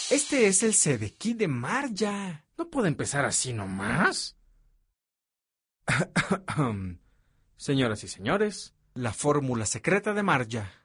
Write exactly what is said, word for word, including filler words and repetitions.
Este es el Sedequí de Marja. ¿No puede empezar así nomás? Señoras y señores, la fórmula secreta de Marja.